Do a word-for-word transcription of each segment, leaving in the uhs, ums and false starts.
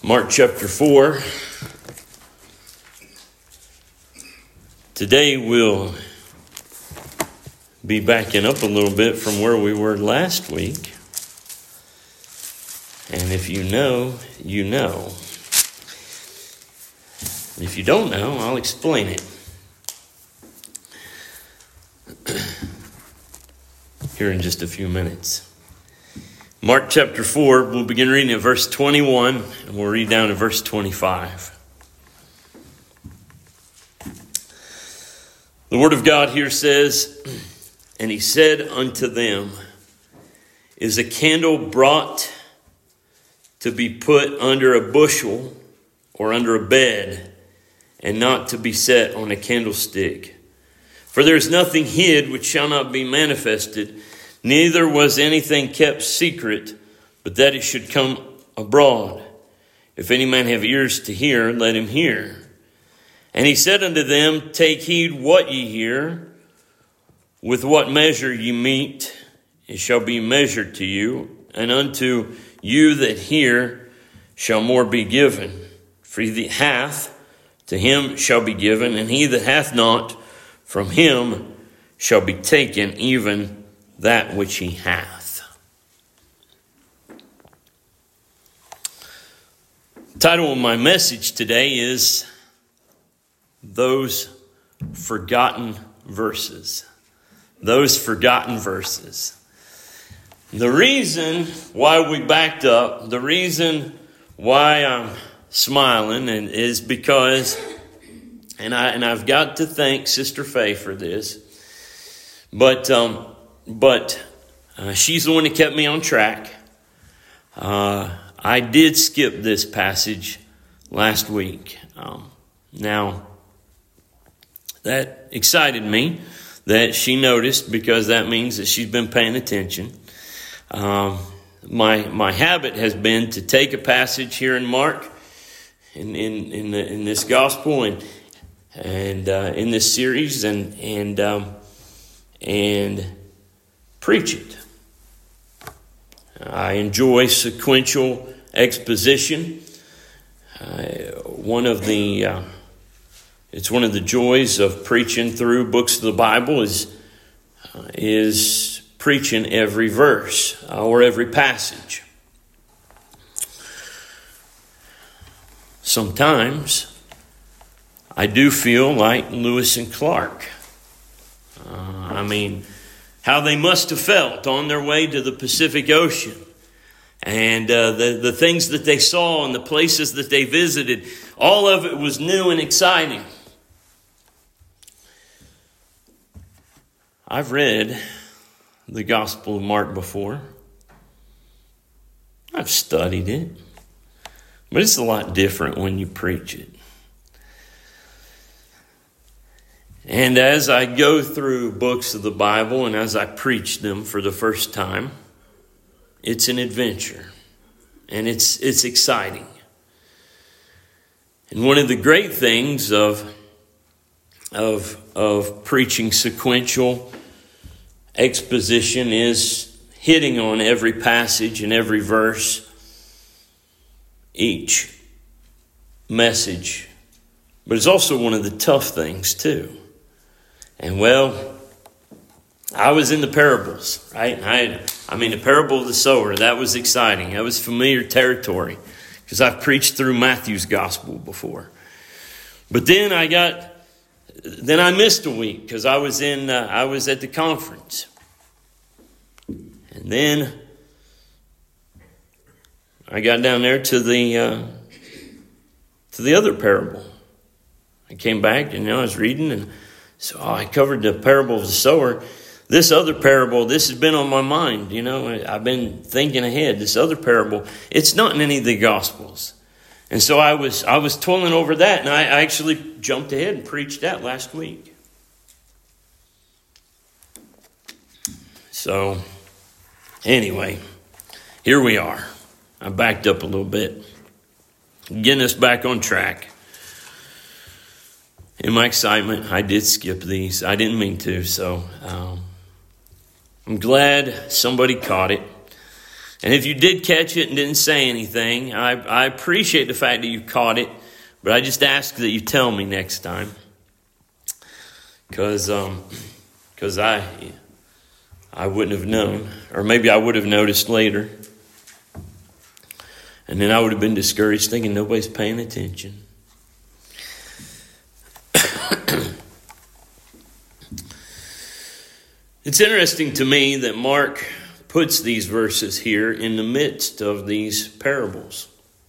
Mark chapter four. Today we'll be backing up a little bit from where we were last week. And if you know, you know. If you don't know, I'll explain it. Here in just a few minutes. Mark chapter four, we'll begin reading at verse twenty-one, and we'll read down to verse twenty-five. The word of God here says, "And he said unto them, Is a candle brought to be put under a bushel or under a bed, and not to be set on a candlestick? For there is nothing hid which shall not be manifested, neither was anything kept secret, but that it should come abroad. If any man have ears to hear, let him hear. And he said unto them, Take heed what ye hear. With what measure ye mete, it shall be measured to you, and unto you that hear shall more be given. For he that hath, to him shall be given, and he that hath not, from him shall be taken even that which he hath." The title of my message today is Those Forgotten Verses. Those Forgotten Verses. The reason why we backed up, the reason why I'm smiling and is because, and I and I've got to thank Sister Faye for this, but um, but uh, she's the one that kept me on track. Uh, I did skip this passage last week. Um, now, that excited me that she noticed, because that means that she's been paying attention. Um, my my habit has been to take a passage here in Mark, in in in, the, in this gospel, and and uh, in this series, and and um, and preach it. I enjoy sequential exposition. Uh, one of the uh, it's one of the joys of preaching through books of the Bible is uh, is preaching every verse uh, or every passage. Sometimes I do feel like Lewis and Clark. Uh, I mean, how they must have felt on their way to the Pacific Ocean. And uh, the, the things that they saw and the places that they visited, all of it was new and exciting. I've read the Gospel of Mark before. I've studied it. But it's a lot different when you preach it. And as I go through books of the Bible and as I preach them for the first time, it's an adventure. And it's it's exciting. And one of the great things of, of, of preaching sequential exposition is hitting on every passage and every verse, each message. But it's also one of the tough things too. And well, I was in the parables, right? I, I mean, the parable of the sower, that was exciting. That was familiar territory because I've preached through Matthew's gospel before. But then I got, then I missed a week because I was in, uh, I was at the conference. And then I got down there to the, uh, to the other parable. I came back and you know, I was reading, and so oh, I covered the parable of the sower. This other parable, this has been on my mind. You know, I've been thinking ahead. This other parable, it's not in any of the Gospels. And so I was I was toiling over that, and I, I actually jumped ahead and preached that last week. So, anyway, here we are. I backed up a little bit, getting us back on track. In my excitement, I did skip these. I didn't mean to, so um, I'm glad somebody caught it. And if you did catch it and didn't say anything, I, I appreciate the fact that you caught it, but I just ask that you tell me next time. Because um, cause I, I wouldn't have known, or maybe I would have noticed later. And then I would have been discouraged thinking nobody's paying attention. It's interesting to me that Mark puts these verses here in the midst of these parables.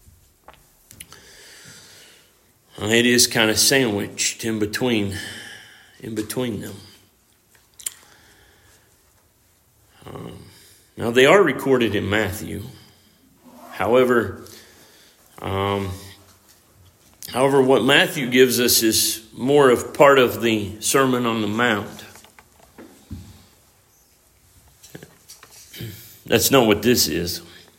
It is kind of sandwiched in between, in between them. Um, now they are recorded in Matthew. However, um, however, what Matthew gives us is more of part of the Sermon on the Mount. That's not what this is.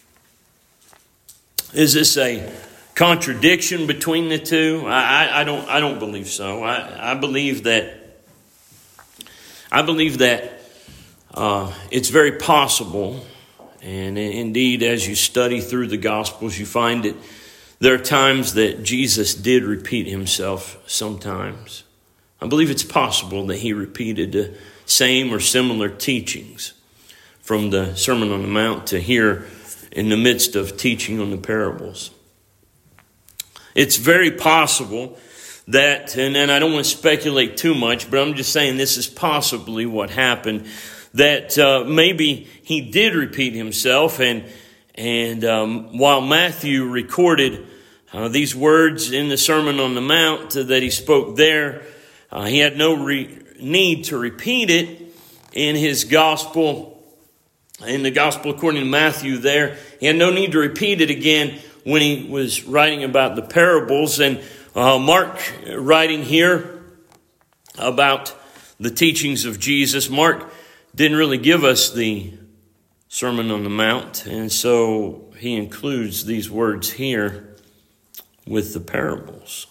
Is this a contradiction between the two? I, I, I don't. I don't believe so. I, I believe that. I believe that uh, it's very possible, and indeed, as you study through the Gospels, you find that there are times that Jesus did repeat himself. Sometimes, I believe it's possible that he repeated the same or similar teachings from the Sermon on the Mount to here in the midst of teaching on the parables. It's very possible that, and, and I don't want to speculate too much, but I'm just saying this is possibly what happened, that uh, maybe he did repeat himself, and and um, while Matthew recorded uh, these words in the Sermon on the Mount uh, that he spoke there, uh, he had no re- need to repeat it in his gospel. In the gospel according to Matthew there, he had no need to repeat it again when he was writing about the parables. And uh, Mark writing here about the teachings of Jesus, Mark didn't really give us the Sermon on the Mount. And so he includes these words here with the parables.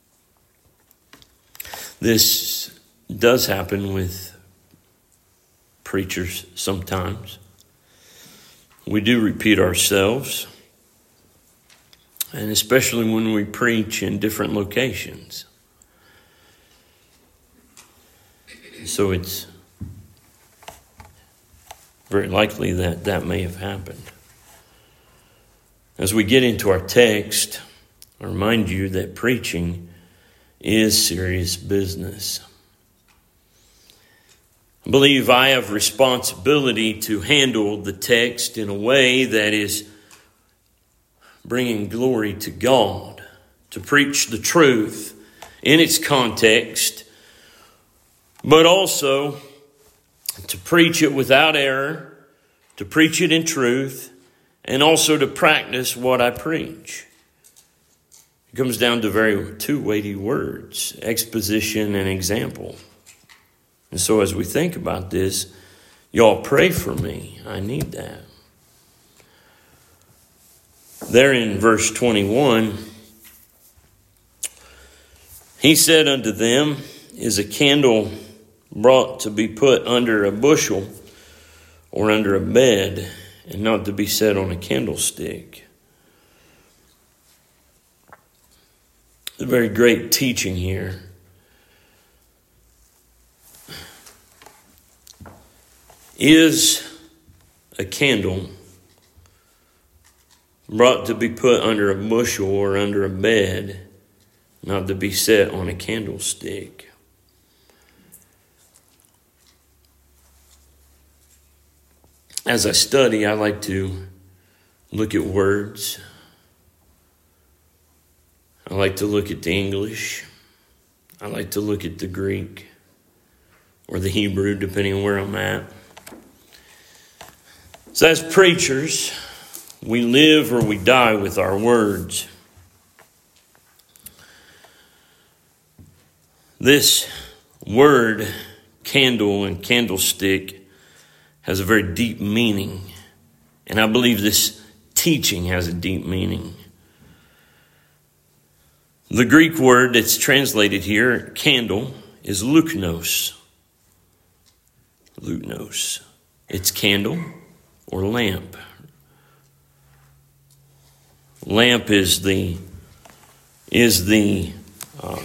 This does happen with preachers sometimes. We do repeat ourselves, and especially when we preach in different locations. So it's very likely that that may have happened. As we get into our text, I remind you that preaching is serious business. I believe I have responsibility to handle the text in a way that is bringing glory to God, to preach the truth in its context, but also to preach it without error, to preach it in truth, and also to practice what I preach. It comes down to very two weighty words: exposition and example. And so as we think about this, y'all pray for me. I need that. There in verse twenty-one, he said unto them, is a candle brought to be put under a bushel or under a bed, and not to be set on a candlestick? It's a very great teaching here. Is a candle brought to be put under a bushel or under a bed, not to be set on a candlestick? As I study, I like to look at words. I like to look at the English. I like to look at the Greek or the Hebrew, depending on where I'm at. So as preachers, we live or we die with our words. This word, candle and candlestick, has a very deep meaning. And I believe this teaching has a deep meaning. The Greek word that's translated here, candle, is luknos. Luknos. It's candle or lamp. lamp is the is the uh,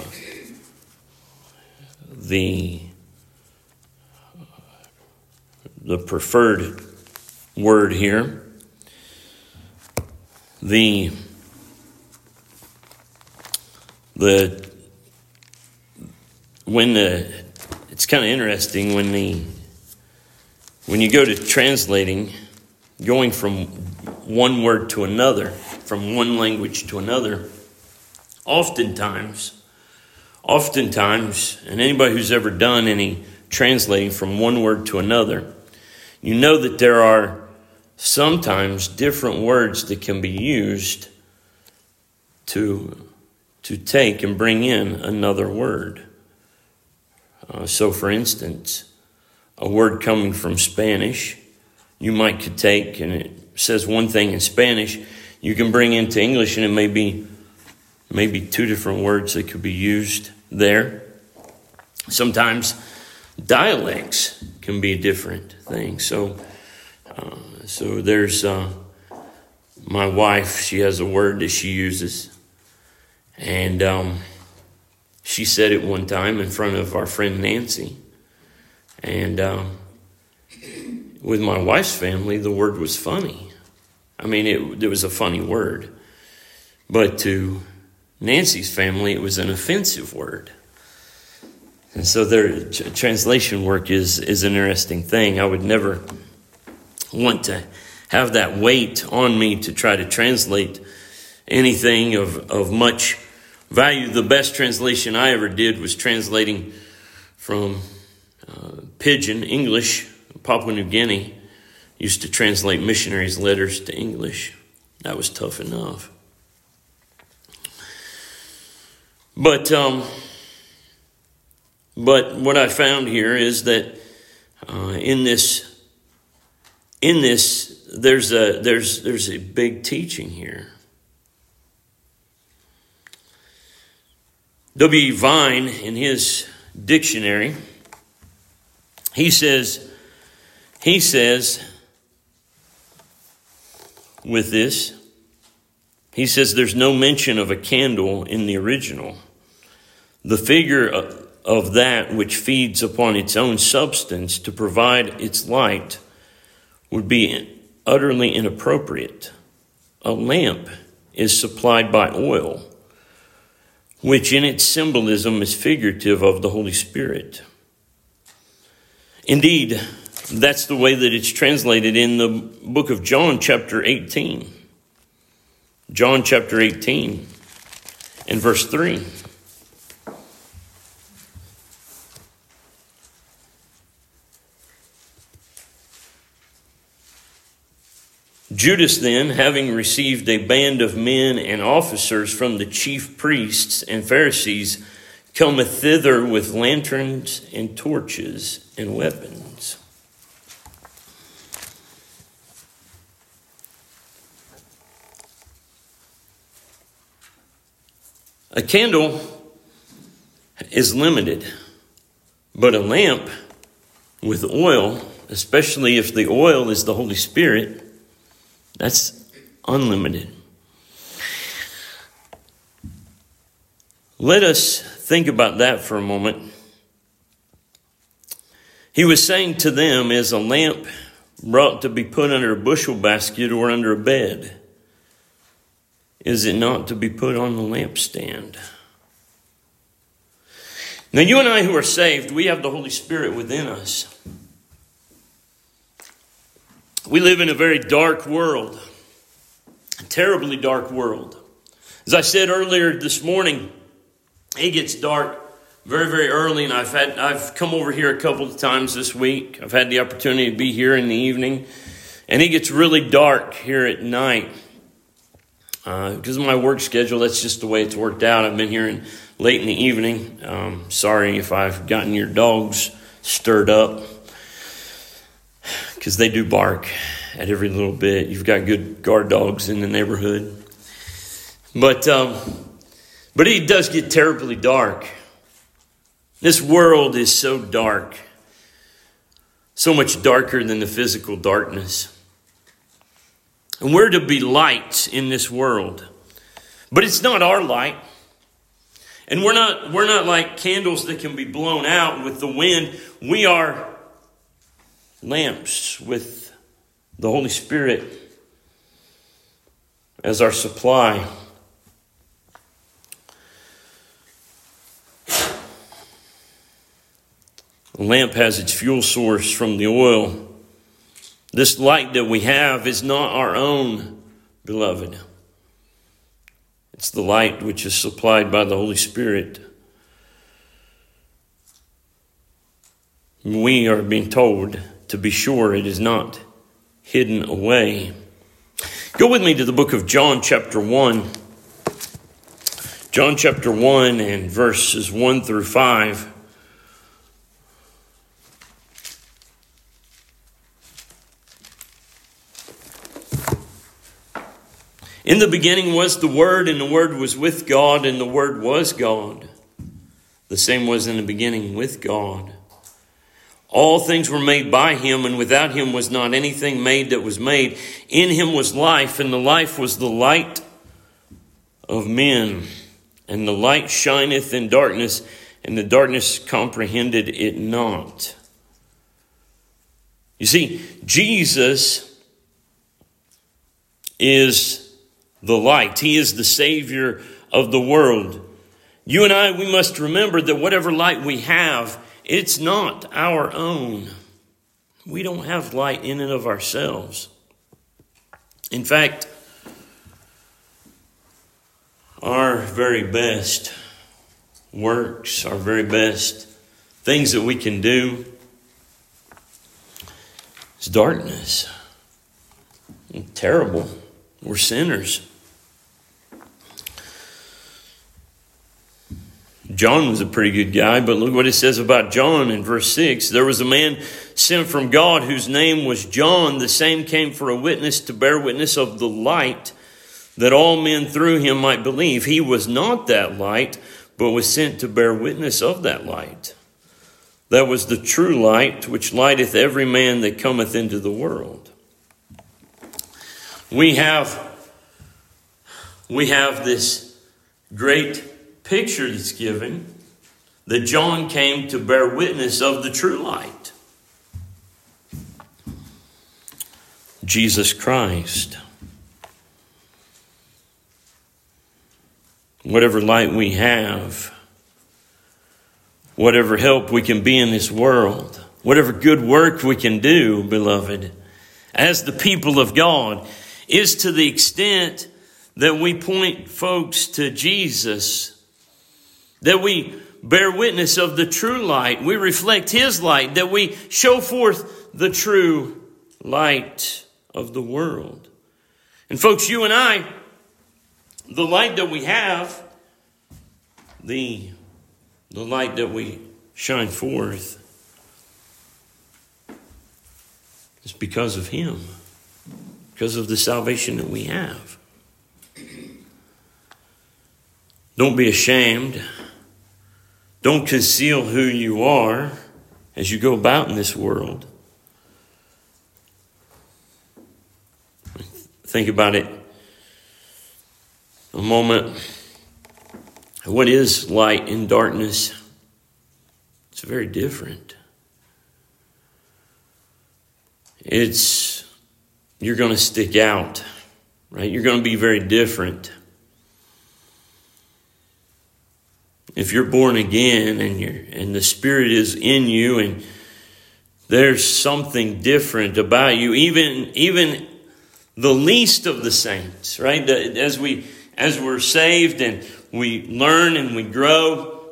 the the preferred word here. The the when the it's kind of interesting when the when you go to translating, going from one word to another, from one language to another, oftentimes, oftentimes, and anybody who's ever done any translating from one word to another, you know that there are sometimes different words that can be used to, to take and bring in another word. Uh, so, for instance, a word coming from Spanish, you might could take, and it says one thing in Spanish, you can bring into English, and it may be maybe two different words that could be used there. Sometimes dialects can be a different thing. So, uh, so there's uh, my wife. She has a word that she uses, and um, she said it one time in front of our friend Nancy. And um, with my wife's family, the word was funny. I mean, it, it was a funny word. But to Nancy's family, it was an offensive word. And so their t- translation work is, is an interesting thing. I would never want to have that weight on me to try to translate anything of, of much value. The best translation I ever did was translating from uh, Pidgin English. Papua New Guinea used to translate missionaries' letters to English. That was tough enough. But um, but what I found here is that uh, in this in this there's a there's there's a big teaching here. W E Vine, in his dictionary, he says. He says, with this, he says there's no mention of a candle in the original. The figure of that which feeds upon its own substance to provide its light would be utterly inappropriate. A lamp is supplied by oil, which in its symbolism is figurative of the Holy Spirit. Indeed, that's the way that it's translated in the book of John, chapter eighteen. John, chapter eighteen, and verse three. Judas then, having received a band of men and officers from the chief priests and Pharisees, cometh thither with lanterns and torches and weapons. A candle is limited, but a lamp with oil, especially if the oil is the Holy Spirit, that's unlimited. Let us think about that for a moment. He was saying to them, is a lamp brought to be put under a bushel basket or under a bed? Is it not to be put on the lampstand? Now, you and I who are saved, we have the Holy Spirit within us. We live in a very dark world, a terribly dark world. As I said earlier this morning, it gets dark very, very early, and I've had I've come over here a couple of times this week. I've had the opportunity to be here in the evening, and it gets really dark here at night. Uh, because of my work schedule, that's just the way it's worked out. I've been here in, late in the evening. Um, sorry if I've gotten your dogs stirred up, because they do bark at every little bit. You've got good guard dogs in the neighborhood. But, um, but it does get terribly dark. This world is so dark, so much darker than the physical darkness. And we're to be lights in this world. But it's not our light. And we're not, we're not like candles that can be blown out with the wind. We are lamps with the Holy Spirit as our supply. A lamp has its fuel source from the oil. This light that we have is not our own, beloved. It's the light which is supplied by the Holy Spirit. We are being told to be sure it is not hidden away. Go with me to the book of John chapter one. John chapter one and verses one through five. In the beginning was the Word, and the Word was with God, and the Word was God. The same was in the beginning with God. All things were made by him, and without him was not anything made that was made. In him was life, and the life was the light of men. And the light shineth in darkness, and the darkness comprehended it not. You see, Jesus is the light. He is the Savior of the world. You and I, we must remember that whatever light we have, it's not our own. We don't have light in and of ourselves. In fact, our very best works, our very best things that we can do is darkness. It's terrible. We're sinners. John was a pretty good guy, but look what it says about John in verse six. There was a man sent from God whose name was John. The same came for a witness to bear witness of the light, that all men through him might believe. He was not that light, but was sent to bear witness of that light. That was the true light, which lighteth every man that cometh into the world. We have, we have this great picture that's given that John came to bear witness of the true light, Jesus Christ. Whatever light we have, whatever help we can be in this world, whatever good work we can do, beloved, as the people of God, is to the extent that we point folks to Jesus, that we bear witness of the true light, we reflect his light, that we show forth the true light of the world. And folks, you and I, the light that we have, the, the light that we shine forth, is because of him, because of the salvation that we have. Don't be ashamed. Don't conceal who you are as you go about in this world. Think about it a moment. What is light and darkness? It's very different. It's, you're going to stick out, right? You're going to be very different. If you're born again and you're, and the Spirit is in you and there's something different about you, even, even the least of the saints, right? As we, as we're saved and we learn and we grow,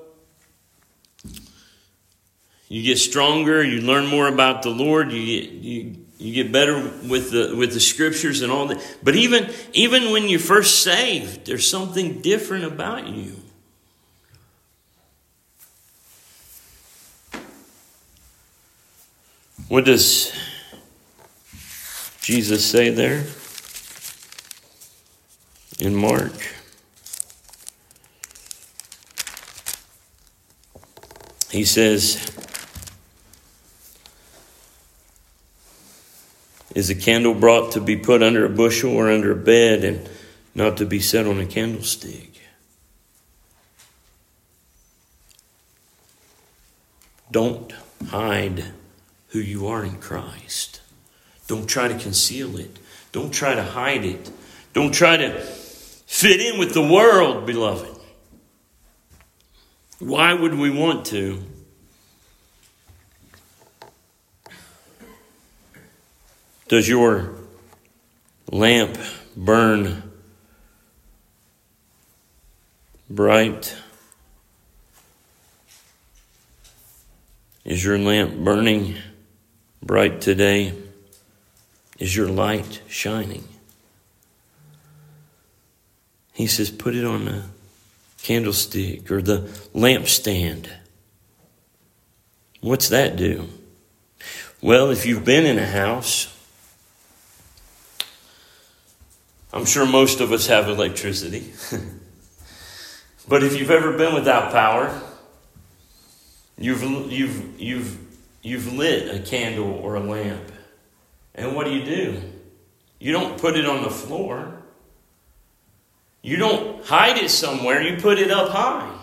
you get stronger, you learn more about the Lord, you get, you, you get better with the, with the scriptures and all that. But even, even when you're first saved, there's something different about you. What does Jesus say there in Mark? He says, Is a candle brought to be put under a bushel or under a bed, and not to be set on a candlestick? Don't hide who you are in Christ. Don't try to conceal it. Don't try to hide it. Don't try to fit in with the world, beloved. Why would we want to? Does your lamp burn bright? Is your lamp burning bright today? Is your light shining? He says, put it on the candlestick or the lampstand. What's that do? Well, if you've been in a house, I'm sure most of us have electricity. But if you've ever been without power, you've you've you've you've lit a candle or a lamp. And what do you do? You don't put it on the floor. You don't hide it somewhere. You put it up high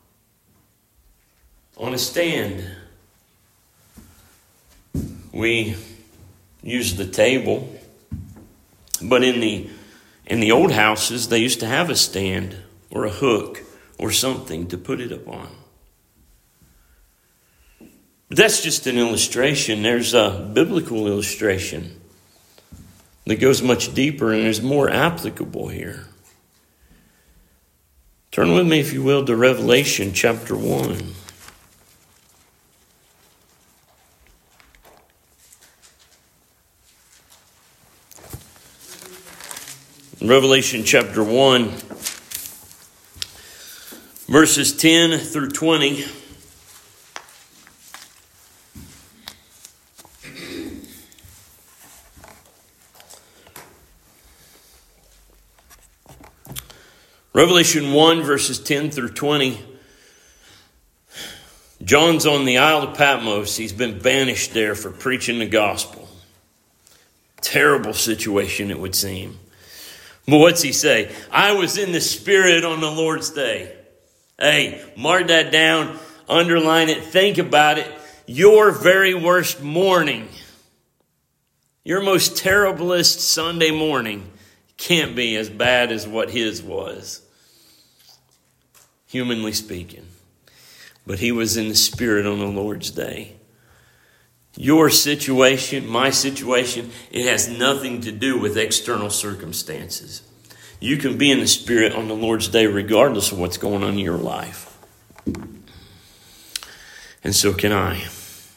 on a stand. We use the table, but in the in the old houses, they used to have a stand or a hook or something to put it up on. But that's just an illustration. There's a biblical illustration that goes much deeper and is more applicable here. Turn with me, if you will, to Revelation chapter one. Revelation chapter one, verses ten through twenty. Revelation one, verses ten through twenty. John's on the Isle of Patmos. He's been banished there for preaching the gospel. Terrible situation, it would seem. But what's he say? I was in the Spirit on the Lord's day. Hey, mark that down, underline it, think about it. Your very worst morning, your most terriblest Sunday morning can't be as bad as what his was, humanly speaking. But he was in the Spirit on the Lord's day. Your situation, my situation, it has nothing to do with external circumstances. You can be in the Spirit on the Lord's day regardless of what's going on in your life. And so can I.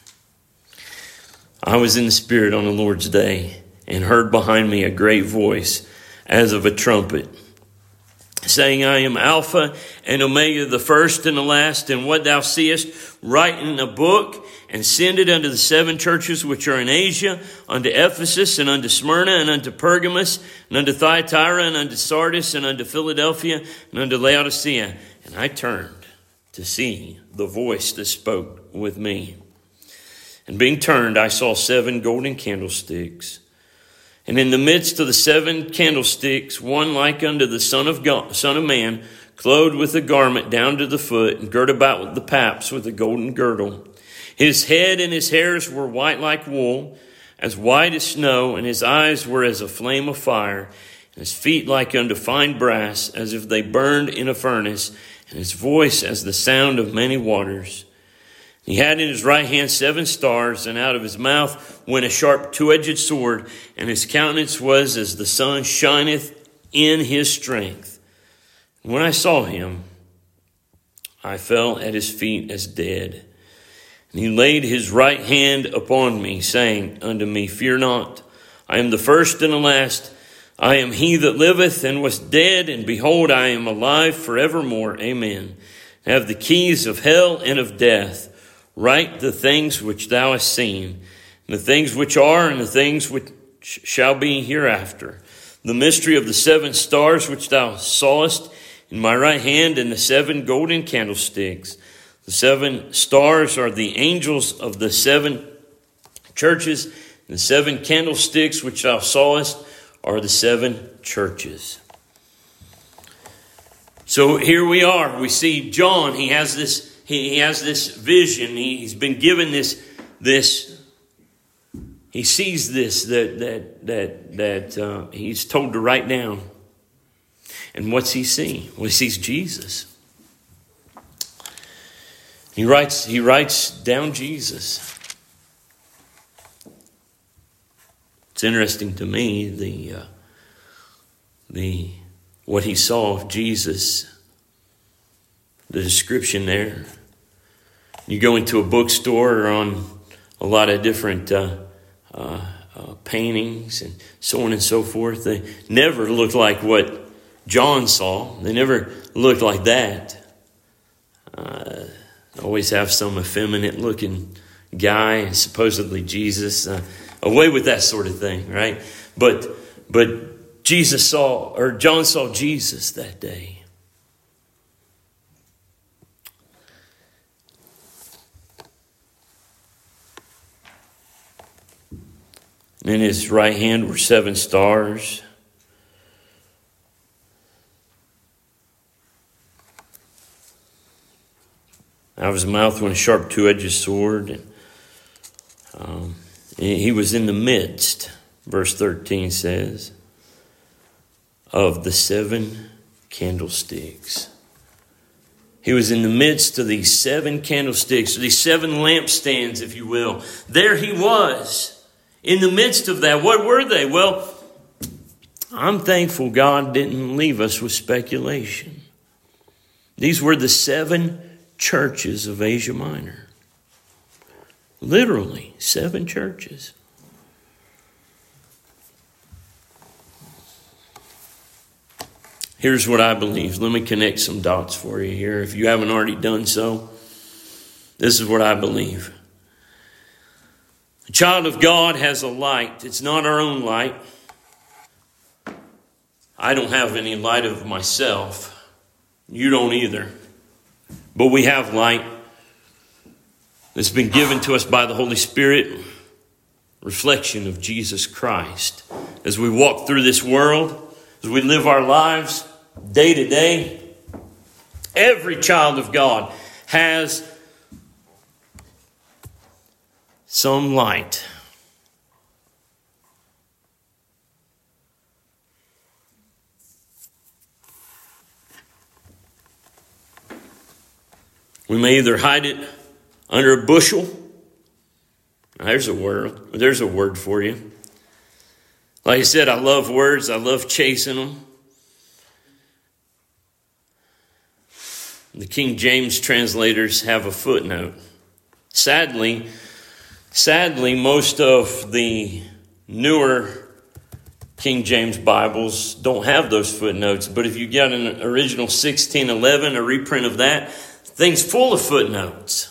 I was in the Spirit on the Lord's day and heard behind me a great voice as of a trumpet, saying, I am Alpha and Omega, the first and the last, and what thou seest, write in a book, and send it unto the seven churches which are in Asia, unto Ephesus, and unto Smyrna, and unto Pergamos, and unto Thyatira, and unto Sardis, and unto Philadelphia, and unto Laodicea. And I turned to see the voice that spoke with me. And being turned, I saw seven golden candlesticks. And in the midst of the seven candlesticks, one like unto the Son of God, Son of Man, clothed with a garment down to the foot, and girt about with the paps with a golden girdle. His head and his hairs were white like wool, as white as snow, and his eyes were as a flame of fire, and his feet like unto fine brass, as if they burned in a furnace, and his voice as the sound of many waters. He had in his right hand seven stars, and out of his mouth went a sharp two-edged sword, and his countenance was as the sun shineth in his strength. And when I saw him, I fell at his feet as dead. And he laid his right hand upon me, saying unto me, Fear not, I am the first and the last. I am he that liveth and was dead, and behold, I am alive forevermore. Amen. I have the keys of hell and of death. Write the things which thou hast seen, and the things which are, and the things which shall be hereafter. The mystery of the seven stars which thou sawest in my right hand, and the seven golden candlesticks. The seven stars are the angels of the seven churches. The seven candlesticks which thou sawest are the seven churches. So here we are. We see John. He has this. He, he has this vision. He, he's been given this. This. He sees this that that that that uh, he's told to write down. And what's he see? Well, he sees Jesus. He writes. He writes down Jesus. It's interesting to me the uh, the what he saw of Jesus, the description there. You go into a bookstore or on a lot of different uh, uh, uh, paintings and so on and so forth. They never look like what John saw. They never look like that. Uh, always have some effeminate looking guy, supposedly Jesus. Uh, Away with that sort of thing, right? But but Jesus saw, or John saw Jesus that day. And in his right hand were seven stars. Out of his mouth went a sharp two-edged sword. And, um, He was in the midst, verse thirteen says, of the seven candlesticks. He was in the midst of these seven candlesticks, or these seven lampstands, if you will. There he was, in the midst of that. What were they? Well, I'm thankful God didn't leave us with speculation. These were the seven churches of Asia Minor. Literally, seven churches. Here's what I believe. Let me connect some dots for you here. If you haven't already done so, this is what I believe. A child of God has a light. It's not our own light. I don't have any light of myself. You don't either. But we have light. It's been given to us by the Holy Spirit, reflection of Jesus Christ. As we walk through this world, as we live our lives day to day, every child of God has some light. We may either hide it under a bushel. There's a word. There's a word for you. Like I said, I love words. I love chasing them. The King James translators have a footnote. Sadly, sadly, most of the newer King James Bibles don't have those footnotes. But if you got an original sixteen eleven, a reprint of that, thing's full of footnotes.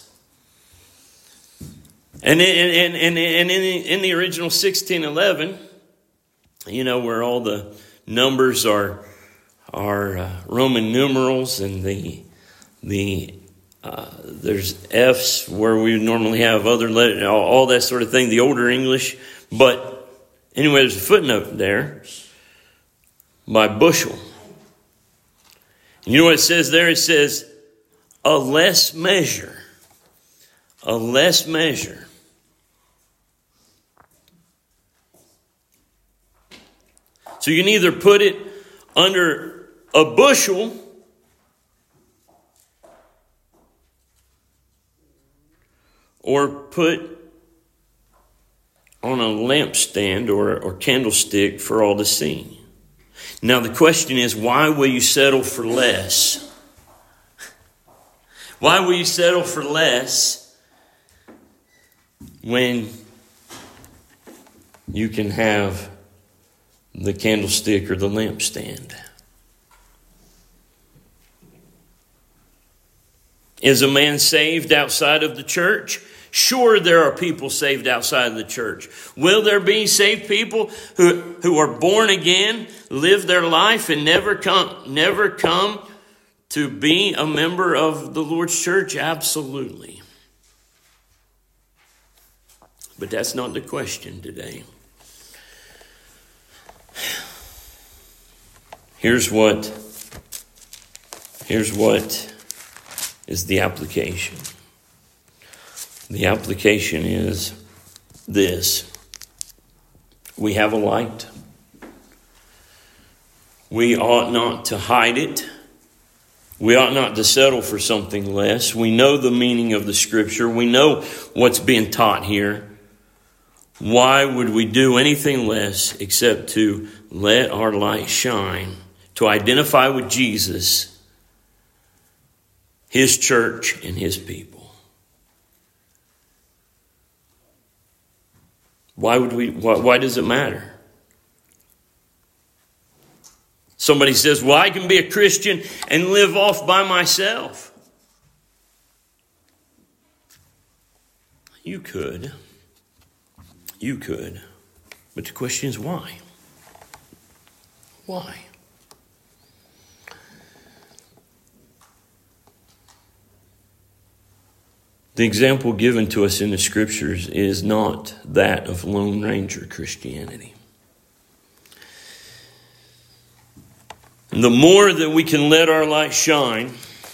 And in, and, and in, the, in the original sixteen eleven, you know, where all the numbers are are uh, Roman numerals, and the the uh, there's F's where we normally have other letters, all, all that sort of thing, the older English. But anyway, there's a footnote there by bushel. And you know what it says there? It says a less measure. A less measure. So you can either put it under a bushel or put on a lampstand or, or candlestick for all to see. Now the question is, why will you settle for less? Why will you settle for less when you can have the candlestick or the lampstand? Is a man saved outside of the church? Sure, there are people saved outside of the church. Will there be saved people who, who are born again, live their life, and never come, never come to be a member of the Lord's church? Absolutely. But that's not the question today. Here's what, here's what is the application. The application is this. We have a light. We ought not to hide it. We ought not to settle for something less. We know the meaning of the Scripture. We know what's being taught here. Why would we do anything less except to let our light shine, to identify with Jesus, His church, and His people? Why would we? Why, why does it matter? Somebody says, well, I can be a Christian and live off by myself. You could. You could. But the question is why? Why? The example given to us in the Scriptures is not that of Lone Ranger Christianity. The more that we can let our light shine,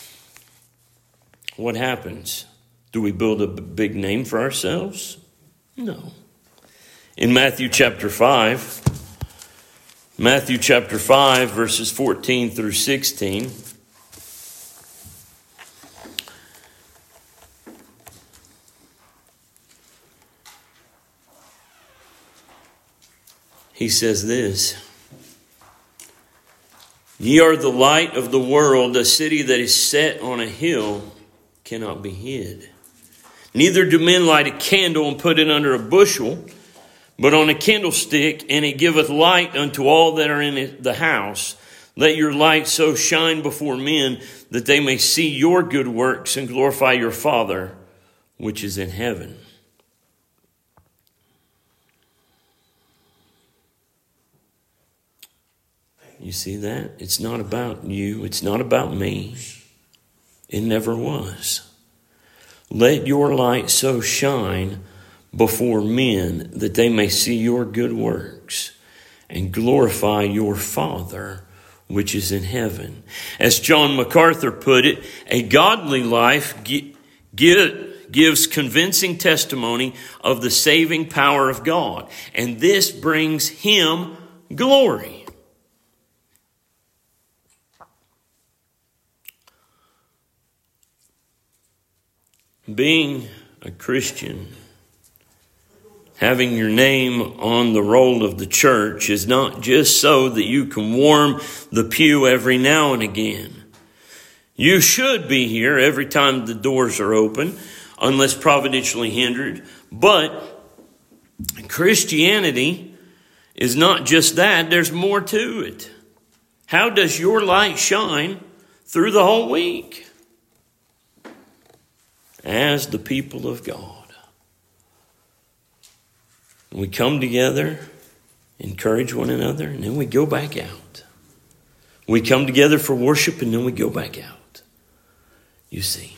what happens? Do we build a big name for ourselves? No. In Matthew chapter five, Matthew chapter five, verses fourteen through sixteen, he says this: Ye are the light of the world. A city that is set on a hill cannot be hid. Neither do men light a candle and put it under a bushel, but on a candlestick, and it giveth light unto all that are in the house. Let your light so shine before men that they may see your good works and glorify your Father which is in heaven. You see that? It's not about you. It's not about me. It never was. Let your light so shine before men that they may see your good works and glorify your Father which is in heaven. As John MacArthur put it, a godly life gi- gi- gives convincing testimony of the saving power of God, and this brings Him glory. Being a Christian, having your name on the roll of the church, is not just so that you can warm the pew every now and again. You should be here every time the doors are open, unless providentially hindered. But Christianity is not just that. There's more to it. How does your light shine through the whole week? As the people of God, we come together, encourage one another, and then we go back out. We come together for worship, and then we go back out. You see.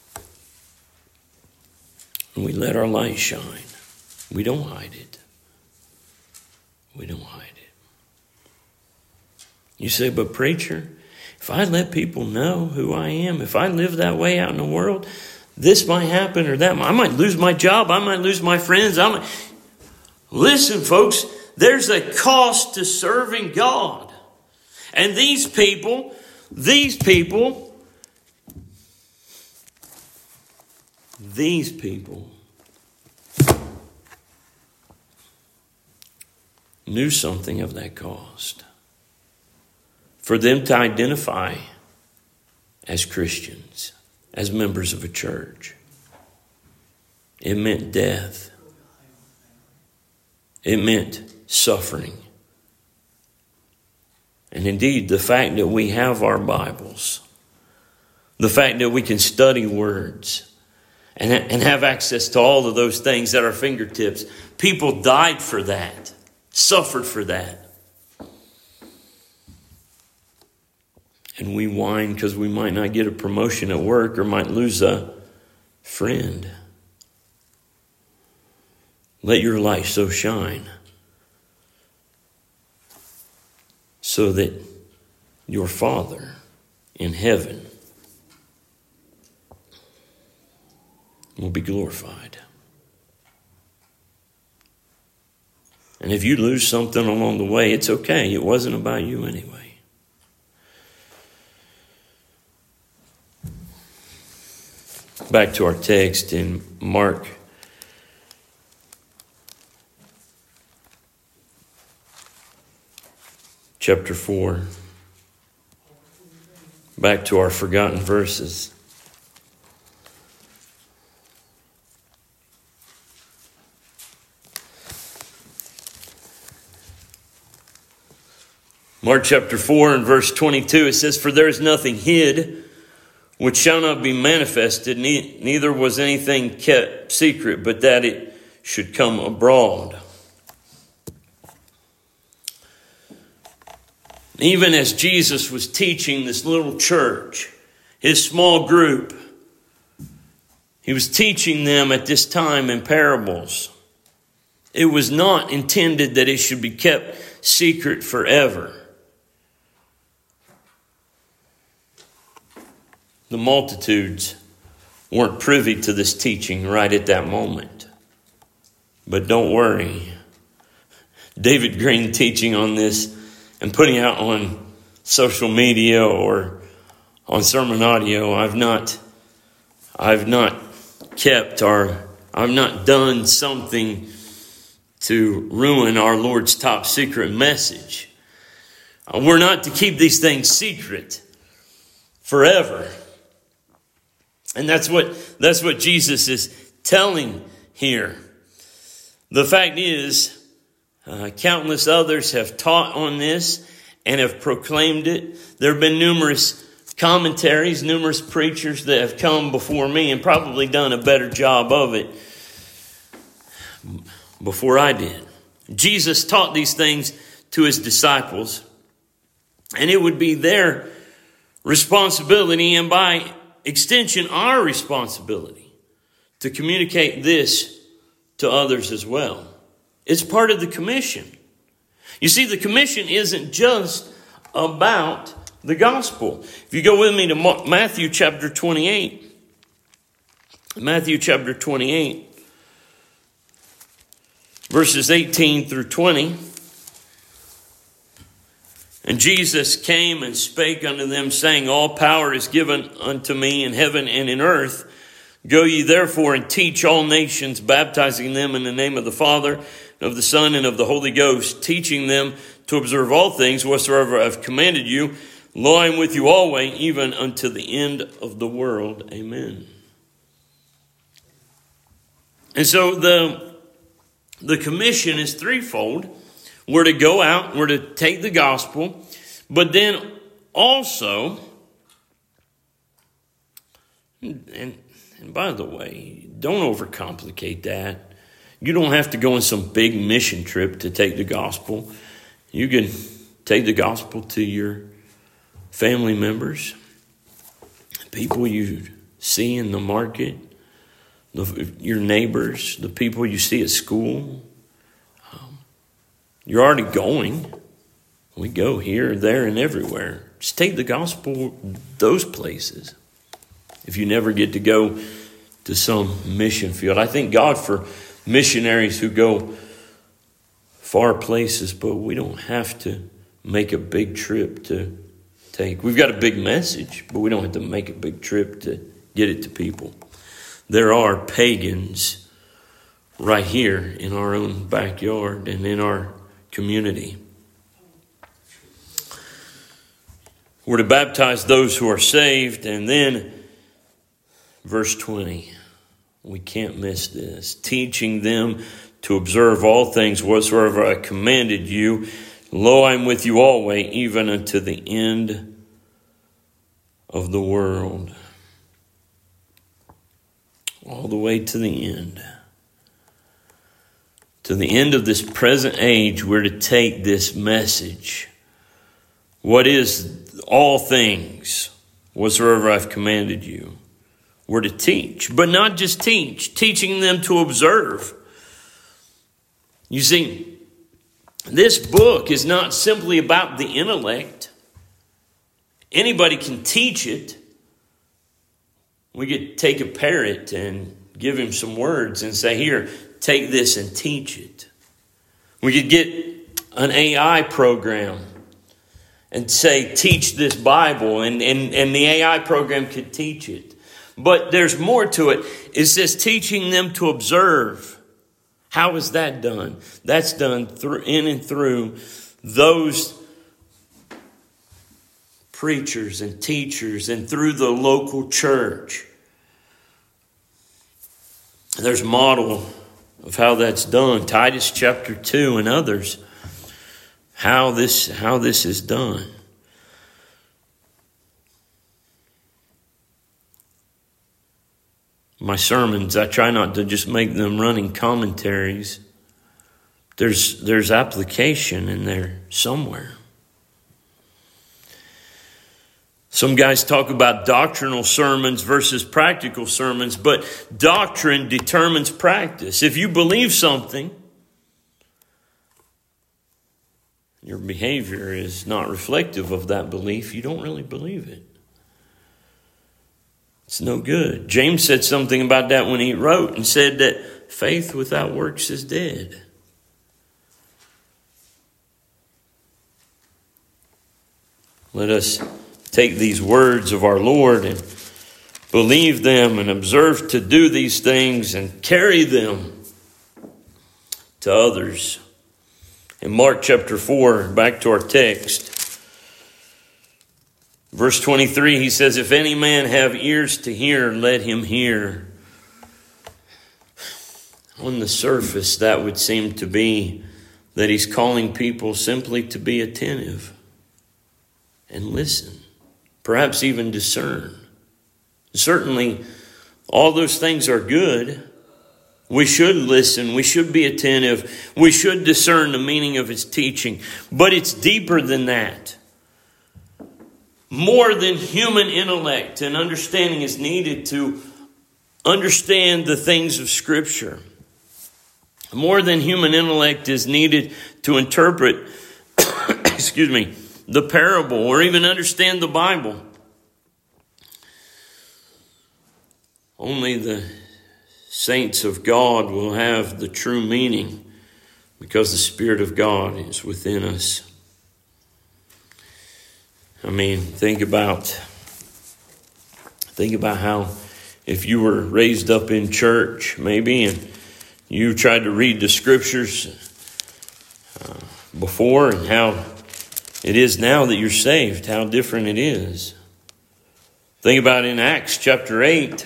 And we let our light shine. We don't hide it. We don't hide it. You say, but preacher, if I let people know who I am, if I live that way out in the world, this might happen or that. I might lose my job. I might lose my friends. I might... Listen, folks, there's a cost to serving God. And these people, these people, these people knew something of that cost. For them to identify as Christians, as members of a church, it meant death. It meant suffering. And indeed, the fact that we have our Bibles, the fact that we can study words and, and have access to all of those things at our fingertips, people died for that, suffered for that. And we whine because we might not get a promotion at work or might lose a friend. Let your light so shine so that your Father in heaven will be glorified. And if you lose something along the way, it's okay. It wasn't about you anyway. Back to our text in Mark chapter four. Back to our forgotten verses. Mark chapter four and verse twenty-two, it says, "For there is nothing hid which shall not be manifested, ne- neither was anything kept secret, but that it should come abroad." Even as Jesus was teaching this little church, his small group, he was teaching them at this time in parables. It was not intended that it should be kept secret forever. The multitudes weren't privy to this teaching right at that moment. But don't worry. David Green teaching on this and putting out on social media or on sermon audio, I've not, I've not kept or I've not done something to ruin our Lord's top secret message. We're not to keep these things secret forever. And that's what that's what Jesus is telling here. The fact is, uh, countless others have taught on this and have proclaimed it. There have been numerous commentaries, numerous preachers that have come before me and probably done a better job of it before I did. Jesus taught these things to his disciples, and it would be their responsibility, and by extension, our responsibility, to communicate this to others as well. It's part of the commission. You see, the commission isn't just about the gospel. If you go with me to Matthew chapter twenty-eight, Matthew chapter twenty-eight, verses eighteen through twenty. "And Jesus came and spake unto them, saying, All power is given unto me in heaven and in earth. Go ye therefore and teach all nations, baptizing them in the name of the Father, and of the Son, and of the Holy Ghost, teaching them to observe all things whatsoever I have commanded you. Lo, I am with you always, even unto the end of the world. Amen." And so the, the commission is threefold. We're to go out, we're to take the gospel, but then also, and, and by the way, don't overcomplicate that. You don't have to go on some big mission trip to take the gospel. You can take the gospel to your family members, people you see in the market, the, your neighbors, the people you see at school. You're already going. We go here, there, and everywhere. Just take the gospel those places. If you never get to go to some mission field. I thank God for missionaries who go far places, but we don't have to make a big trip to take. We've got a big message, but we don't have to make a big trip to get it to people. There are pagans right here in our own backyard and in our community. We're to baptize those who are saved. And then verse twenty, we can't miss this. Teaching them to observe all things whatsoever I commanded you. Lo, I am with you always, even unto the end of the world. All the way to the end. To the end of this present age, we're to take this message. What is all things whatsoever I've commanded you? We're to teach, but not just teach, teaching them to observe. You see, this book is not simply about the intellect. Anybody can teach it. We could take a parrot and give him some words and say, here, take this and teach it. We could get an A I program and say, teach this Bible, and, and, and the A I program could teach it. But there's more to it. It says teaching them to observe. How is that done? That's done through in and through those preachers and teachers and through the local church. There's a model of how that's done. Titus chapter two and others. How this, how this is done. My sermons, I try not to just make them running commentaries. There's, there's application in there somewhere. Some guys talk about doctrinal sermons versus practical sermons, but doctrine determines practice. If you believe something, your behavior is not reflective of that belief, you don't really believe it. It's no good. James said something about that when he wrote and said that faith without works is dead. Let us take these words of our Lord and believe them and observe to do these things and carry them to others. In Mark chapter four, back to our text, verse twenty-three, he says, if any man have ears to hear, let him hear. On the surface, that would seem to be that he's calling people simply to be attentive and listen, perhaps even discern. Certainly, all those things are good. We should listen. We should be attentive. We should discern the meaning of his teaching. But it's deeper than that. More than human intellect and understanding is needed to understand the things of Scripture. More than human intellect is needed to interpret, excuse me, the parable or even understand the Bible. Only the saints of God will have the true meaning because the Spirit of God is within us. I mean, think about, think about how if you were raised up in church, maybe, and you tried to read the Scriptures uh, before and how it is now that you're saved, how different it is. Think about in Acts chapter eight.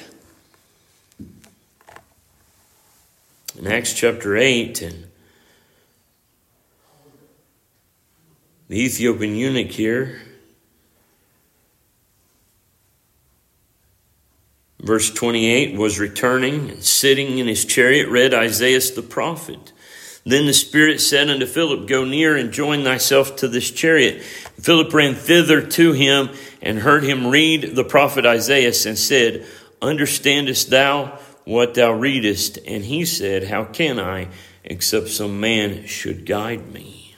In Acts chapter eight, and the Ethiopian eunuch here, verse twenty-eight, was returning and sitting in his chariot, read Isaiah the prophet. Then the Spirit said unto Philip, go near and join thyself to this chariot. Philip ran thither to him and heard him read the prophet Isaiah and said, understandest thou what thou readest? And he said, how can I, except some man should guide me?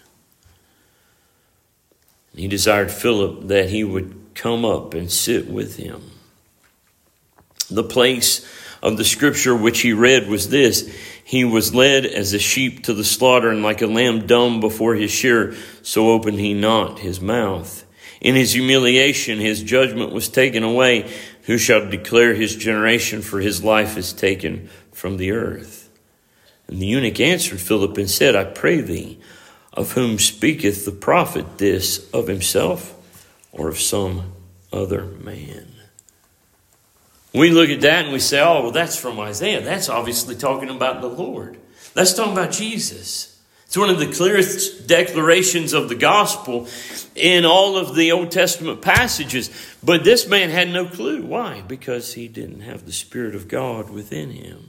And he desired Philip that he would come up and sit with him. The place of the scripture which he read was this: he was led as a sheep to the slaughter, and like a lamb dumb before his shearer, so opened he not his mouth. In his humiliation his judgment was taken away. Who shall declare his generation? For his life is taken from the earth. And the eunuch answered Philip and said, I pray thee, of whom speaketh the prophet this, of himself or of some other man? We look at that and we say, oh, well, that's from Isaiah. That's obviously talking about the Lord. That's talking about Jesus. It's one of the clearest declarations of the gospel in all of the Old Testament passages. But this man had no clue. Why? Because he didn't have the Spirit of God within him.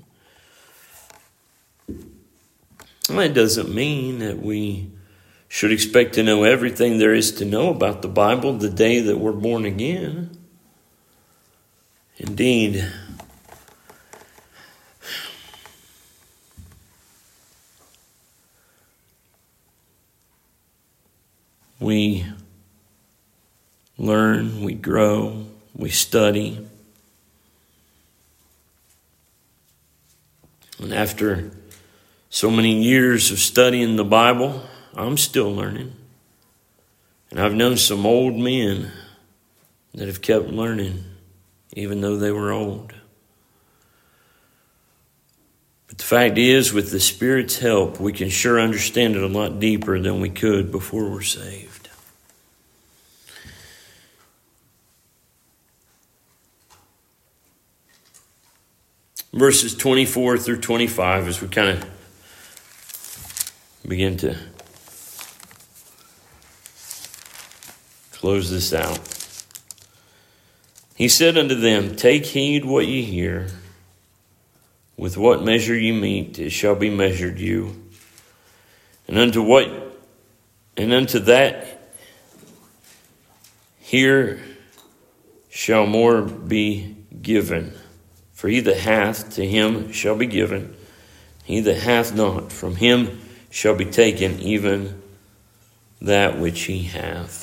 Well, that doesn't mean that we should expect to know everything there is to know about the Bible the day that we're born again. Indeed, we learn, we grow, we study. And after so many years of studying the Bible, I'm still learning. And I've known some old men that have kept learning, even though they were old. But the fact is, with the Spirit's help, we can sure understand it a lot deeper than we could before we're saved. Verses twenty-four through twenty-five, as we kind of begin to close this out. He said unto them, Take heed what ye hear. With what measure ye mete, it shall be measured you. And unto what, and unto that here shall more be given. For he that hath, to him shall be given. He that hath not, from him shall be taken even that which he hath.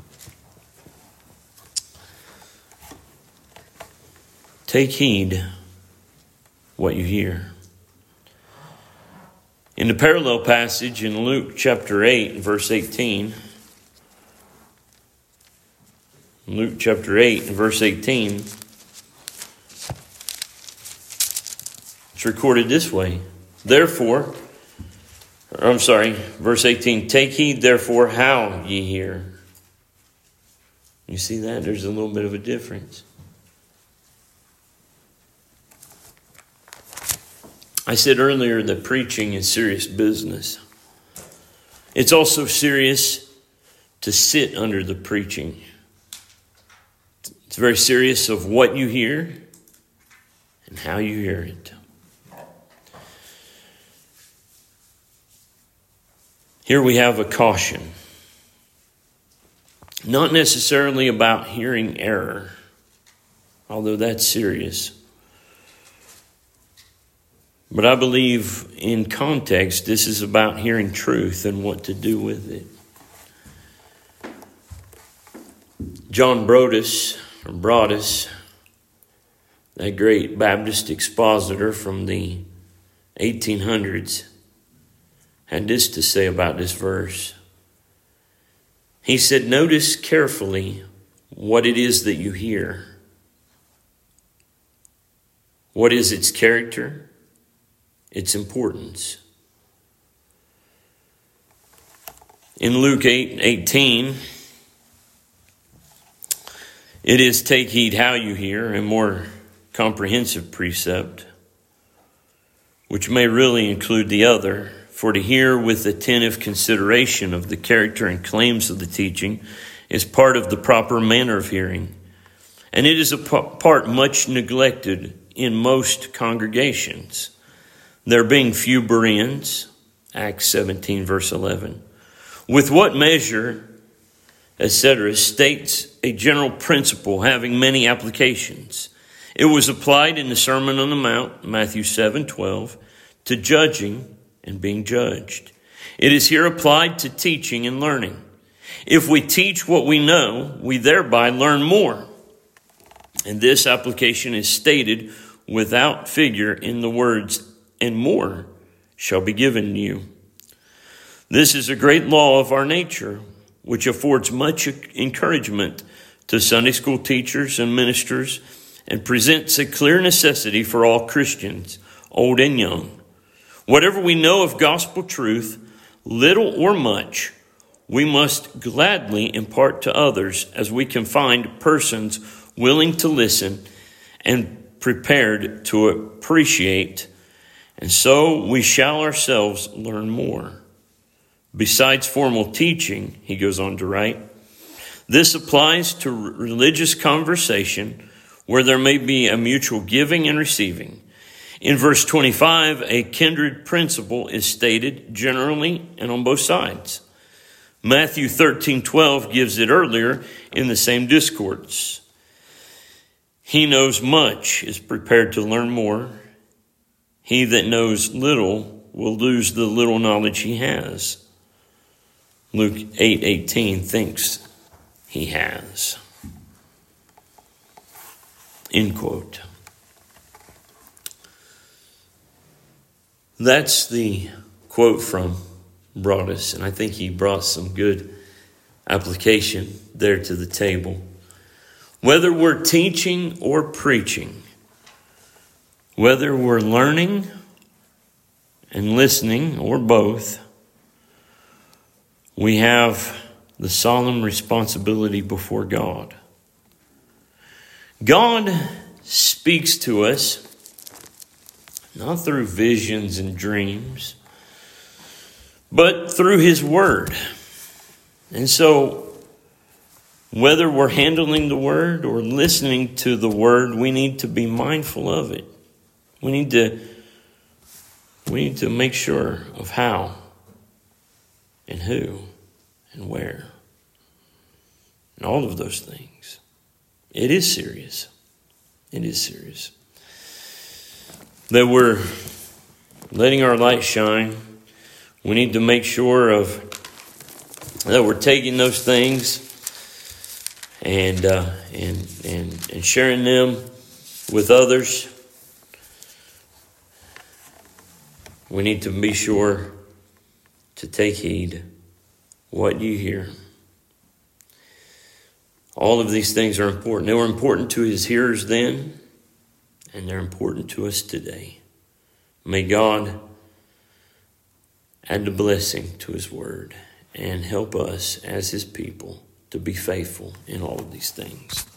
Take heed what you hear. In the parallel passage in Luke chapter eight, verse eighteen, Luke chapter eight, verse eighteen, it's recorded this way. Therefore, or I'm sorry, verse eighteen, take heed therefore how ye hear. You see that? There's a little bit of a difference. I said earlier that preaching is serious business. It's also serious to sit under the preaching. It's very serious of what you hear and how you hear it. Here we have a caution. Not necessarily about hearing error, although that's serious. But I believe in context, this is about hearing truth and what to do with it. John Broadus, or Broadus, that great Baptist expositor from the eighteen hundreds, had this to say about this verse. He said, notice carefully what it is that you hear. What is its character? Its importance. In Luke eight eighteen, it is take heed how you hear, a more comprehensive precept, which may really include the other. For to hear with attentive consideration of the character and claims of the teaching is part of the proper manner of hearing, and it is a part much neglected in most congregations. There being few Bereans, Acts seventeen, verse eleven. With what measure, et cetera, states a general principle having many applications. It was applied in the Sermon on the Mount, Matthew seven twelve, to judging and being judged. It is here applied to teaching and learning. If we teach what we know, we thereby learn more. And this application is stated without figure in the words, and more shall be given you. This is a great law of our nature, which affords much encouragement to Sunday school teachers and ministers, and presents a clear necessity for all Christians, old and young. Whatever we know of gospel truth, little or much, we must gladly impart to others as we can find persons willing to listen and prepared to appreciate. And so we shall ourselves learn more. Besides formal teaching, he goes on to write, this applies to religious conversation where there may be a mutual giving and receiving. In verse twenty-five, a kindred principle is stated generally and on both sides. Matthew thirteen twelve gives it earlier in the same discourse. He knows much is prepared to learn more. He that knows little will lose the little knowledge he has. Luke eight eighteen thinks he has. End quote. That's the quote from Broadus, and I think he brought some good application there to the table. Whether we're teaching or preaching, whether we're learning and listening or both, we have the solemn responsibility before God. God speaks to us not through visions and dreams, but through His Word. And so, whether we're handling the Word or listening to the Word, we need to be mindful of it. We need to, we need to make sure of how and who and where. And all of those things. It is serious. It is serious. That we're letting our light shine. We need to make sure of that we're taking those things and uh, and and and sharing them with others. We need to be sure to take heed what you hear. All of these things are important. They were important to His hearers then, and they're important to us today. May God add the blessing to His Word and help us as His people to be faithful in all of these things.